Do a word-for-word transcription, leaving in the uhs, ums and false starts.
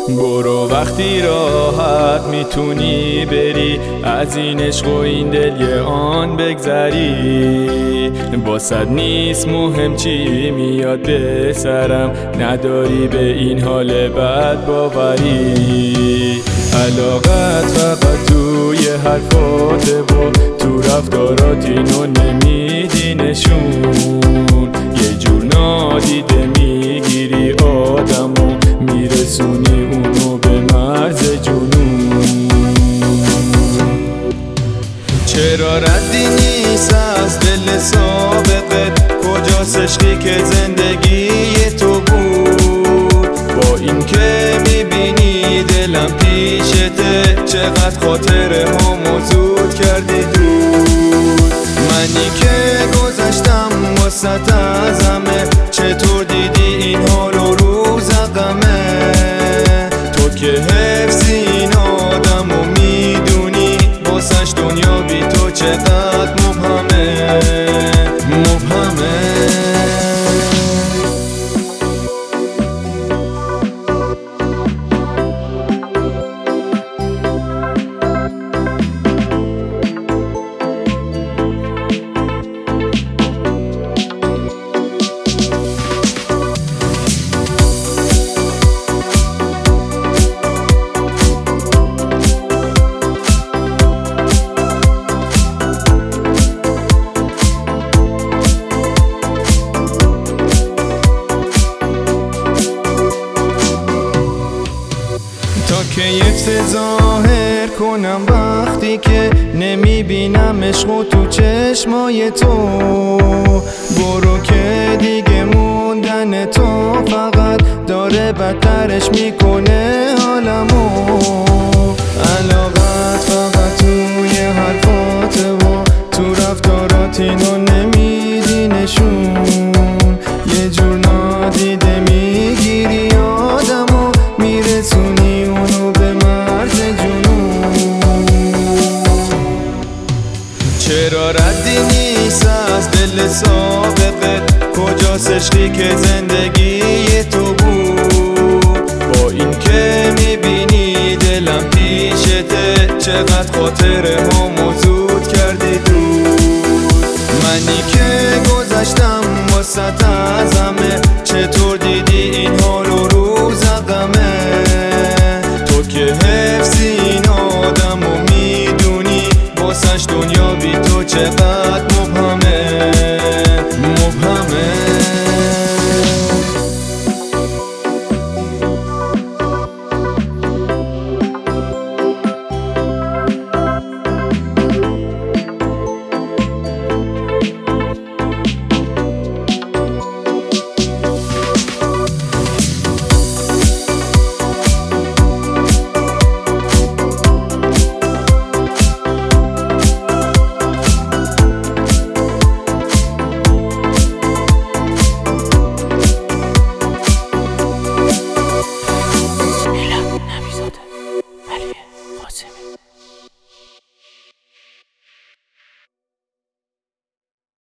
برو وقتی راحت میتونی بری، از این عشق و این دل یه آن بگذری. باست نیست مهم چی میاد به سرم، نداری به این حال بد باوری. علاقت فقط توی حرفاته و تو رفتارات اینو نمیدی نشون. یه جور نادیده میگیری آدمو، میرسونی اونو به مرز جنون. چرا ردی نیست از دل سابقت، کجاست عشقی که زندگی تو بود؟ با این که میبینی دلم پیشته، چقدر خاطره ها زود کردی دود. منی که گذشتم واسط از همه، چطور دیدی این حالو روز غمه؟ تو که حفظی این آدمو میدونی، واسش دنیا بی تو چقدر مبهمه مبهمه. که یه ظاهر کنم وقتی که نمیبینم عشقو تو چشمای تو. برو که دیگه موندن تو فقط داره بدترش میکنه حالمو. علاقت فقط توی حرفاته و تو رفتارات اینو نمیدی نشون. یه جور نادیده میگیری آدمو، میرسونی اونو به مرز جنون. چرا ردی نیست از دل سابقت، کجاست عشقی که زندگی تو بود؟ با این که میبینی دلم پیشته، چقدر خاطره ها